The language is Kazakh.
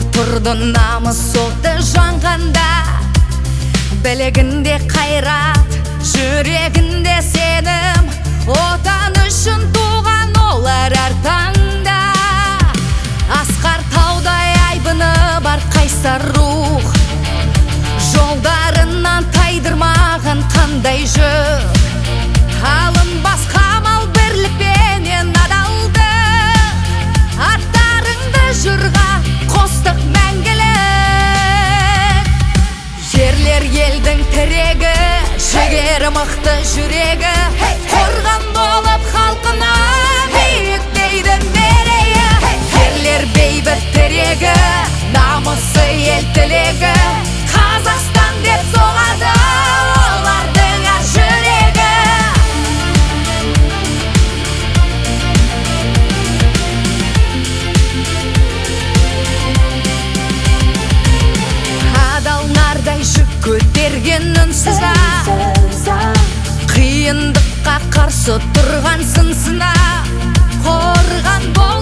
Ер тұрды намыс оты жанғанда, білегінде қайрат, жүрегінде сенім, отан үшін туған олар әр таңда. Асқар таудай айбыны бар қайсар рух, жолдарынан тайдырмаған қандай жүк. Алынбас қамал бірлікпенен адалды, аттарыңды жырға қостық мәңгілік. Ерлер елдің тірегі, жігері мықты жүрегі, қорған болып халқына биіктейді мерейі. Ерлер бейбіт тірегі, намысы ел тілегі, Қазақстан деп соғады олардың әр жүрегі. Адал нардай жүк көтерген үнсіз қиындыққа қарсы тұрған сынсына, қорған бол